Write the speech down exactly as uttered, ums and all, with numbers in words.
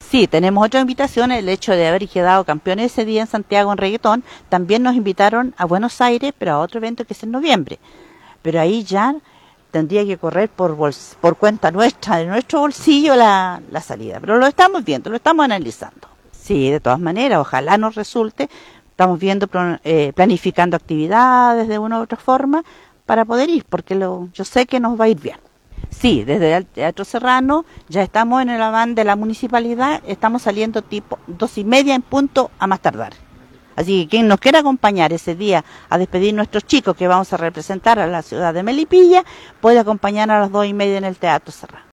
Sí, tenemos otra invitación, el hecho de haber quedado campeones ese día en Santiago en reggaetón, también nos invitaron a Buenos Aires, pero a otro evento que es en noviembre. Pero ahí ya tendría que correr por bols- por cuenta nuestra, de nuestro bolsillo la, la salida. Pero lo estamos viendo, lo estamos analizando. Sí, de todas maneras, ojalá nos resulte. Estamos viendo, pro- eh, planificando actividades de una u otra forma para poder ir, porque lo, yo sé que nos va a ir bien. Sí, desde el Teatro Serrano ya estamos en el aván de la municipalidad, estamos saliendo tipo dos y media en punto a más tardar. Así que quien nos quiera acompañar ese día a despedir nuestros chicos que vamos a representar a la ciudad de Melipilla, puede acompañar a las dos y media en el Teatro Serrano.